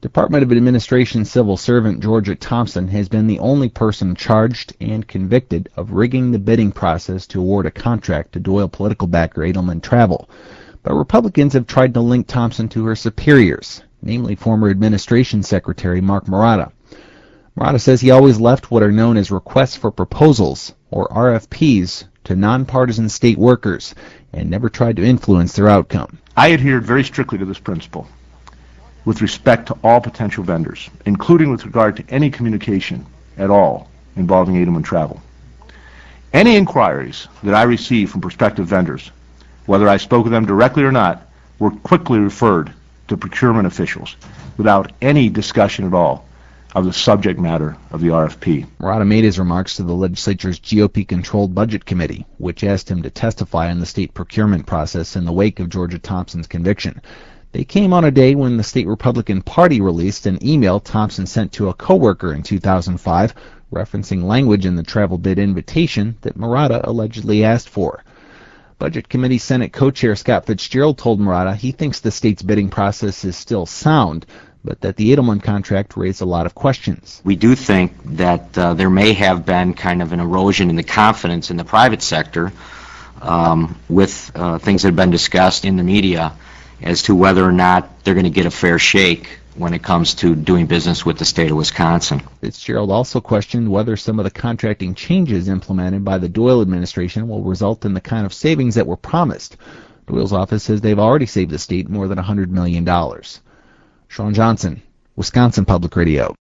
Department of Administration civil servant Georgia Thompson has been the only person charged and convicted of rigging the bidding process to award a contract to Doyle political backer Edelman Travel. But Republicans have tried to link Thompson to her superiors, namely former Administration Secretary Mark Marotta. Marotta says he always left what are known as requests for proposals, or RFPs, to nonpartisan state workers and never tried to influence their outcome. I adhered very strictly to this principle with respect to all potential vendors, including with regard to any communication at all involving Edelman Travel. Any inquiries that I received from prospective vendors, whether I spoke with them directly or not, were quickly referred to procurement officials without any discussion at all of the subject matter of the RFP. Marotta made his remarks to the legislature's GOP-controlled Budget Committee, which asked him to testify on the state procurement process in the wake of Georgia Thompson's conviction. They came on a day when the state Republican Party released an email Thompson sent to a coworker in 2005, referencing language in the travel bid invitation that Marotta allegedly asked for. Budget Committee Senate co-chair Scott Fitzgerald told Marotta he thinks the state's bidding process is still sound, but that the Edelman contract raised a lot of questions. We do think that there may have been kind of an erosion in the confidence in the private sector with things that have been discussed in the media as to whether or not they're going to get a fair shake when it comes to doing business with the state of Wisconsin. Fitzgerald also questioned whether some of the contracting changes implemented by the Doyle administration will result in the kind of savings that were promised. Doyle's office says they've already saved the state more than $100 million. Sean Johnson, Wisconsin Public Radio.